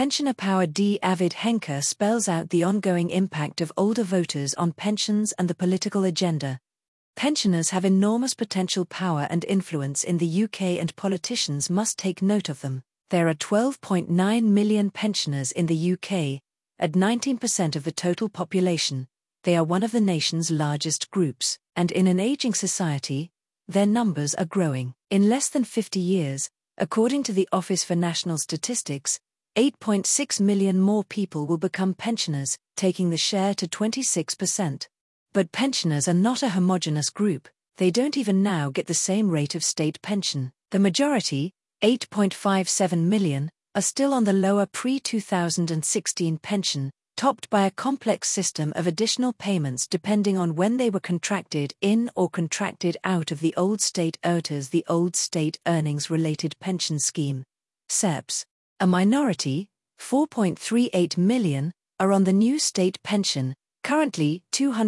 Pensioner Power D. Avid Henker spells out the ongoing impact of older voters on pensions and the political agenda. Pensioners have enormous potential power and influence in the UK, and politicians must take note of them. There are 12.9 million pensioners in the UK, at 19% of the total population. They are one of the nation's largest groups, and in an aging society, their numbers are growing. In less than 50 years, according to the Office for National Statistics, 8.6 million more people will become pensioners, taking the share to 26%. But pensioners are not a homogeneous group. They don't even now get the same rate of state pension. The majority, 8.57 million, are still on the lower pre-2016 pension, topped by a complex system of additional payments depending on when they were contracted in or contracted out of the old state ERTAs, the Old State Earnings Related Pension Scheme, SEPS. A minority, 4.38 million, are on the new state pension, currently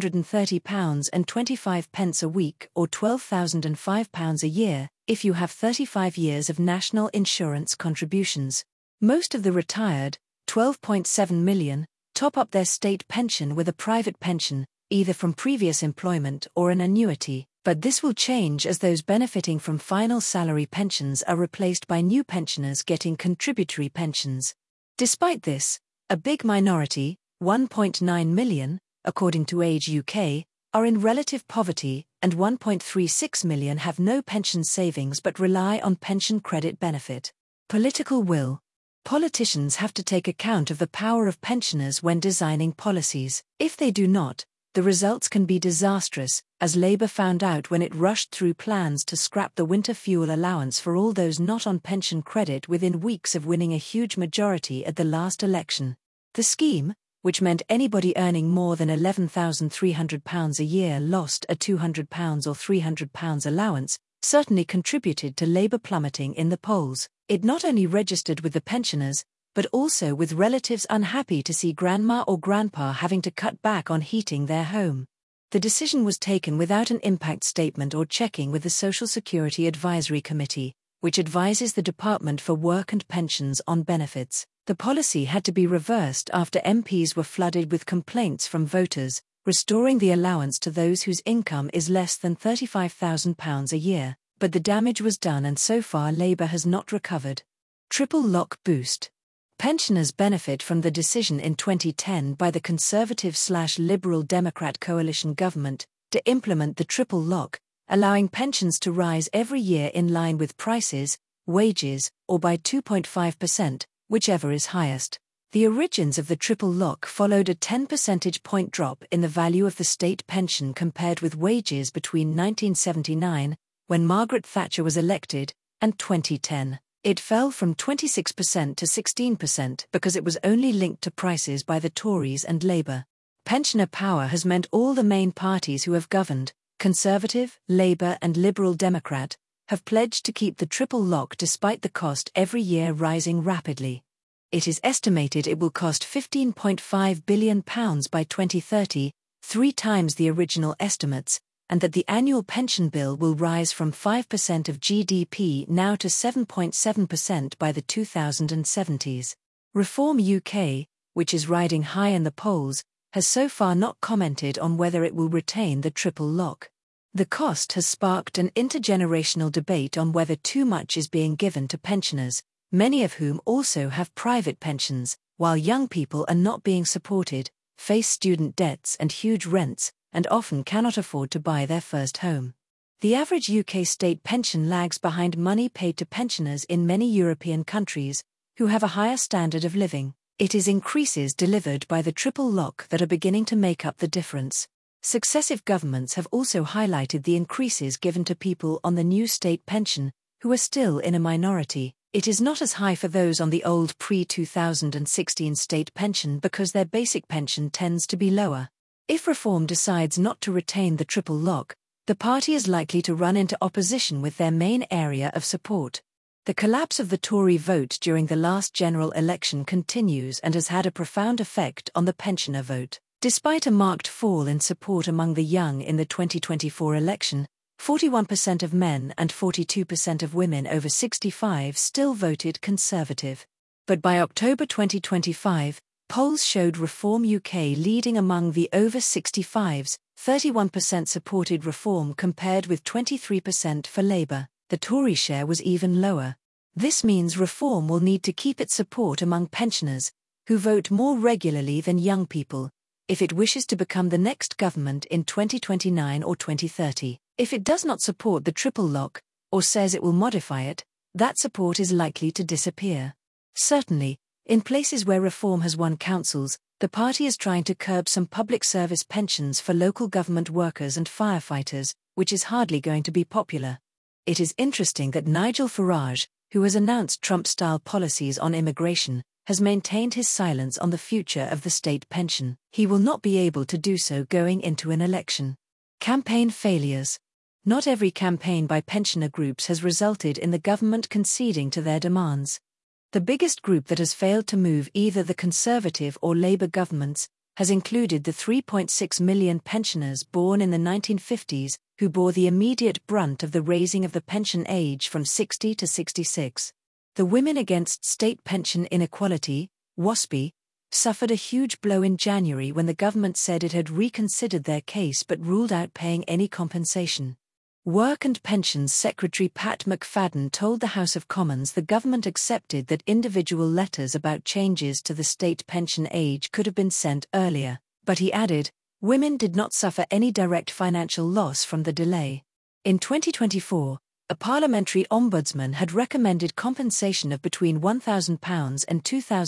£230.25 a week or £12,005 a year, if you have 35 years of national insurance contributions. Most of the retired, 12.7 million, top up their state pension with a private pension, either from previous employment or an annuity, but this will change as those benefiting from final salary pensions are replaced by new pensioners getting contributory pensions. Despite this, a big minority, 1.9 million, according to Age UK, are in relative poverty, and 1.36 million have no pension savings but rely on pension credit benefit. Political will. Politicians have to take account of the power of pensioners when designing policies. If they do not, the results can be disastrous, as Labour found out when it rushed through plans to scrap the winter fuel allowance for all those not on pension credit within weeks of winning a huge majority at the last election. The scheme, which meant anybody earning more than £11,300 a year lost a £200 or £300 allowance, certainly contributed to Labour plummeting in the polls. It not only registered with the pensioners, but also with relatives unhappy to see grandma or grandpa having to cut back on heating their home. The decision was taken without an impact statement or checking with the Social Security Advisory Committee, which advises the Department for Work and Pensions on benefits. The policy had to be reversed after MPs were flooded with complaints from voters, restoring the allowance to those whose income is less than £35,000 a year, but the damage was done and so far Labour has not recovered. Triple lock boost. Pensioners benefit from the decision in 2010 by the Conservative/Liberal Democrat coalition government to implement the triple lock, allowing pensions to rise every year in line with prices, wages, or by 2.5%, whichever is highest. The origins of the triple lock followed a 10 percentage point drop in the value of the state pension compared with wages between 1979, when Margaret Thatcher was elected, and 2010. It fell from 26% to 16% because it was only linked to prices by the Tories and Labour. Pensioner power has meant all the main parties who have governed, Conservative, Labour and Liberal Democrat, have pledged to keep the triple lock despite the cost every year rising rapidly. It is estimated it will cost £15.5 billion by 2030, 3 times the original estimates, and that the annual pension bill will rise from 5% of GDP now to 7.7% by the 2070s. Reform UK, which is riding high in the polls, has so far not commented on whether it will retain the triple lock. The cost has sparked an intergenerational debate on whether too much is being given to pensioners, many of whom also have private pensions, while young people are not being supported, face student debts and huge rents, and often cannot afford to buy their first home. The average UK state pension lags behind money paid to pensioners in many European countries, who have a higher standard of living. It is increases delivered by the triple lock that are beginning to make up the difference. Successive governments have also highlighted the increases given to people on the new state pension, who are still in a minority. It is not as high for those on the old pre-2016 state pension because their basic pension tends to be lower. If Reform decides not to retain the triple lock, the party is likely to run into opposition with their main area of support. The collapse of the Tory vote during the last general election continues and has had a profound effect on the pensioner vote. Despite a marked fall in support among the young in the 2024 election, 41% of men and 42% of women over 65 still voted Conservative. But by October 2025, polls showed Reform UK leading among the over 65s, 31% supported reform compared with 23% for Labour. The Tory share was even lower. This means reform will need to keep its support among pensioners, who vote more regularly than young people, if it wishes to become the next government in 2029 or 2030. If it does not support the triple lock, or says it will modify it, that support is likely to disappear. Certainly, in places where reform has won councils, the party is trying to curb some public service pensions for local government workers and firefighters, which is hardly going to be popular. It is interesting that Nigel Farage, who has announced Trump-style policies on immigration, has maintained his silence on the future of the state pension. He will not be able to do so going into an election. Campaign failures. Not every campaign by pensioner groups has resulted in the government conceding to their demands. The biggest group that has failed to move either the Conservative or Labour governments has included the 3.6 million pensioners born in the 1950s who bore the immediate brunt of the raising of the pension age from 60 to 66. The Women Against State Pension Inequality, WASPI, suffered a huge blow in January when the government said it had reconsidered their case but ruled out paying any compensation. Work and Pensions Secretary Pat McFadden told the House of Commons the government accepted that individual letters about changes to the state pension age could have been sent earlier, but he added, women did not suffer any direct financial loss from the delay. In 2024, a parliamentary ombudsman had recommended compensation of between £1,000 and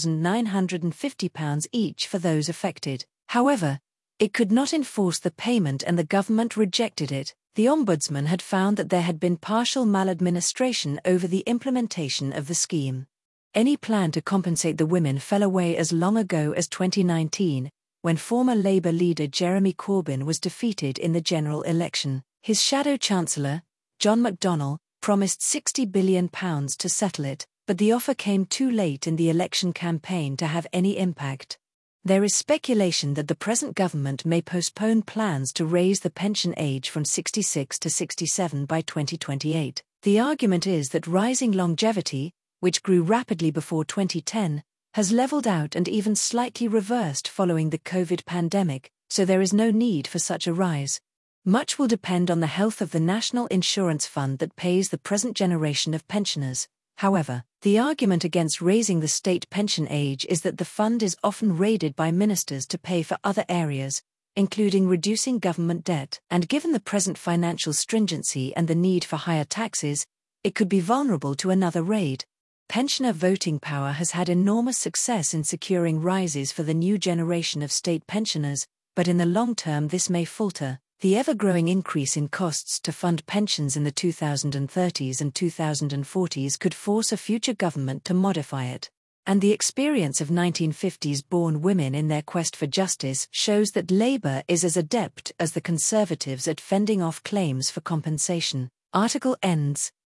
£2,950 each for those affected. However, it could not enforce the payment and the government rejected it. The ombudsman had found that there had been partial maladministration over the implementation of the scheme. Any plan to compensate the women fell away as long ago as 2019, when former Labour leader Jeremy Corbyn was defeated in the general election. His shadow chancellor, John McDonnell, promised £60 billion to settle it, but the offer came too late in the election campaign to have any impact. There is speculation that the present government may postpone plans to raise the pension age from 66 to 67 by 2028. The argument is that rising longevity, which grew rapidly before 2010, has leveled out and even slightly reversed following the COVID pandemic, so there is no need for such a rise. Much will depend on the health of the National Insurance Fund that pays the present generation of pensioners. However, the argument against raising the state pension age is that the fund is often raided by ministers to pay for other areas, including reducing government debt, and given the present financial stringency and the need for higher taxes, it could be vulnerable to another raid. Pensioner voting power has had enormous success in securing rises for the new generation of state pensioners, but in the long term this may falter. The ever-growing increase in costs to fund pensions in the 2030s and 2040s could force a future government to modify it. And the experience of 1950s-born women in their quest for justice shows that Labour is as adept as the Conservatives at fending off claims for compensation. Article ends.